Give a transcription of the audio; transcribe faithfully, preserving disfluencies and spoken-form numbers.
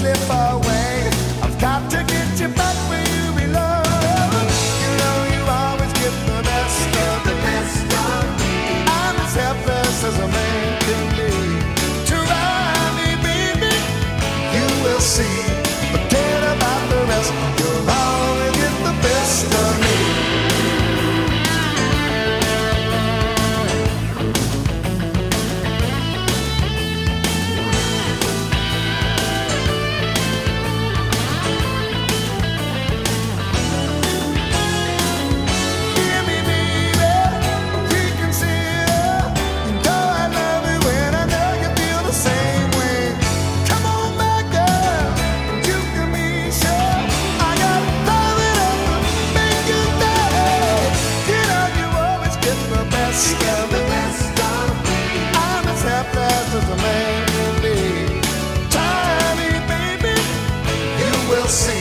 slip away. I've got to get you back where you belong. You know you always get the best of the best of me. I'm as helpless as a man can be. Try me, baby, you will see. Forget about the rest. You'll always get the best of me. I'm as helpless as a man can be. Try me, baby, you will see.